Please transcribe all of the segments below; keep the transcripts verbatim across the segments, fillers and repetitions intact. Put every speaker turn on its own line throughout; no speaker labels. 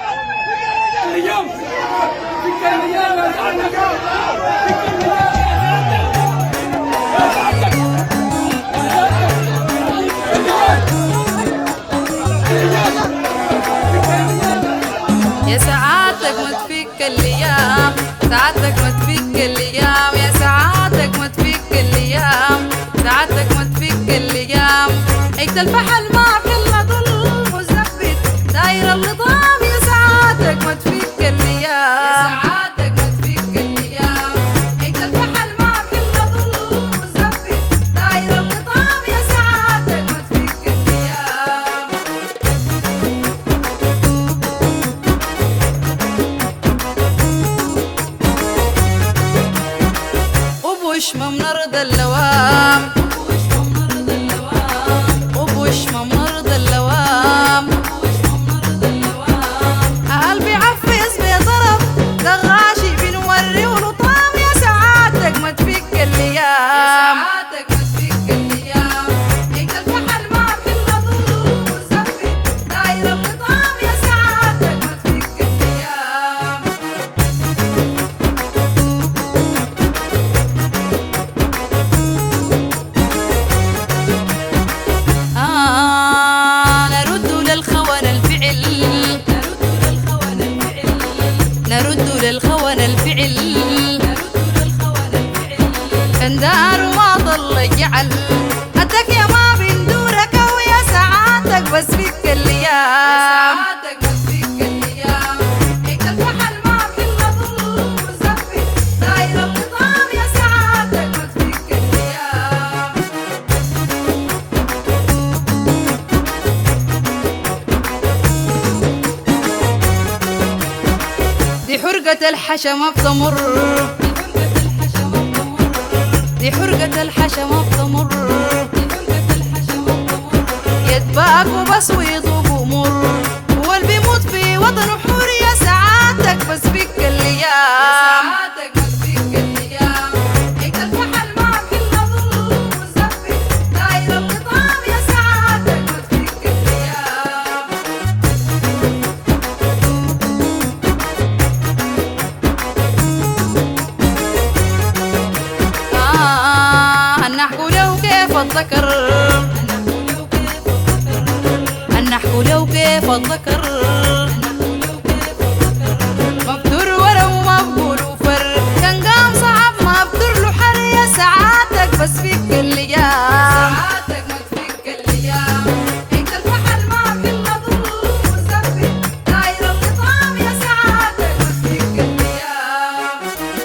اليوم فيك المليان يا سعادتك، فيك المليان
يا سعادتك ما تفيك الايام، سعادتك ما تفيك الايام، يا سعادتك ما تفيك الايام، سعادتك ما تفيك الايام. عيد الفحل ما كل ظل مزبت داير اللطام، يا سعادتك ما تفيك الايام، يا سعادتك ما تفيك الايام. عيد الفحل ما كل ظل مزبت داير اللطام، يا سعادتك ما تفيك الايام. وبوش ما منرضى اللوام، وبوش ما منرضى اللوام، وبوش ما منرضى اللوام، وبوش ما منرضى اللوام. قلبي عفز بطرف دغاشي بنوري ولطام، يا سعادتك ما تفيك الايام، يا سعادتك ما تفيك الايام. هيك الفحل ما كل ظل مزبت داير اللطام، يا سعادتك ما تفيك الايام. نرد للخون الفعل، كان دار وما ضل يجعل قدك يا ما بندورك، ويا سعادتك بس فيك الايام، يا سعادتك بس فيك الايام. هيك الفحل ما كل ظل مزبت داير اللطام، يا سعادتك بس فيك الايام. دي حرقة الحشا ما بتمر، دي حرقة الحشا ما بتمر، يتباك وبس ويضوب ومر، هو اللي بيموت في وطنه حور، يا سعادتك بس فيك الايام، يا سعادتك بس فيك الايام. هيك الفحل ما كل ظل مزبت داير اللطام، يا سعادتك بس فيك الايام. هنحكوا لو كيف الذكر، هنحكوا لو كيف الذكر، مبتور ورا ومقبول وفر، كان قام صعب ما بتر له حر، يا سعادتك بس فيك الايام، يا سعادتك ما تفيك الايام. هيك الفحل ما كل ظل مزبت داير اللطام، يا سعادتك بس فيك الايام.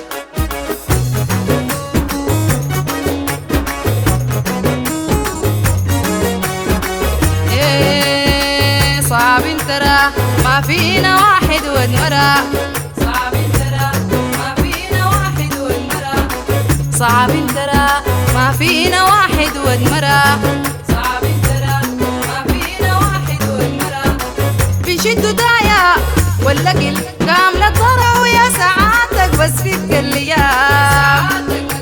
صعب ترى ما فينا واحد ونمرة، صعب ترى ما فينا واحد ونمرة، صعب ترى ما فينا واحد ونمرة، صعب ترى ما فينا واحد ونمرة. بنشدوا دايا ولا كل كاملة ضرع، ويا سعادتك بس فيك الايام،